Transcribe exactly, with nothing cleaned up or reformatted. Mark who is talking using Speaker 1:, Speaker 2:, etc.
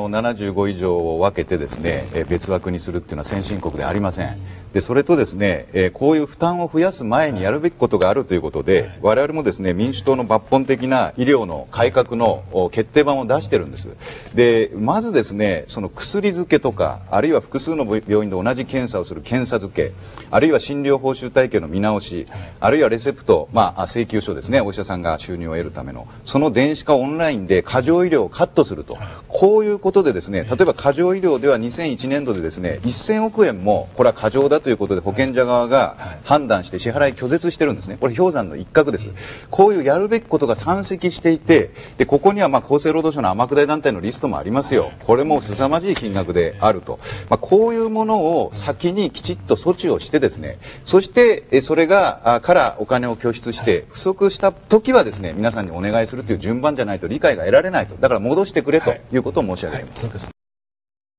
Speaker 1: のななじゅうご以上を分けてですね、えー、別枠にするっていうのは先進国でありません。で、それとですね、えー、こういう負担を増やす前にやるべきことがあるということで、我々もですね、民主党の抜本的な医療の改革の決定版を出してるんです。で、まずですね、その薬付けとか、あるいは複数の病院で同じ検査をする検査付け、あるいは診療報酬体系の見直し、あるいはレセプト、まあ、請求書ですね、お医者さんが収入を得るための、その電子化オンラインで過剰医療をカットすると。こういうことでですね、例えば過剰医療ではにせんいちねんどでですね、せんおくえんもこれは過剰だということで保険者側が判断して支払い拒絶してるんですね。これ氷山の一角です。こういうやるべきことが山積していて、で、ここにはまあ厚生労働省の天下り団体のリストもありますよ。これも凄まじい金額であると。まあ、こういうものを先にきちっと措置をしてですね、そしてそれがからお金を拠出して不足した時はですね、皆さんにお願いするという順番じゃないと理解が得られないと。だから戻してくれということを申し上げます。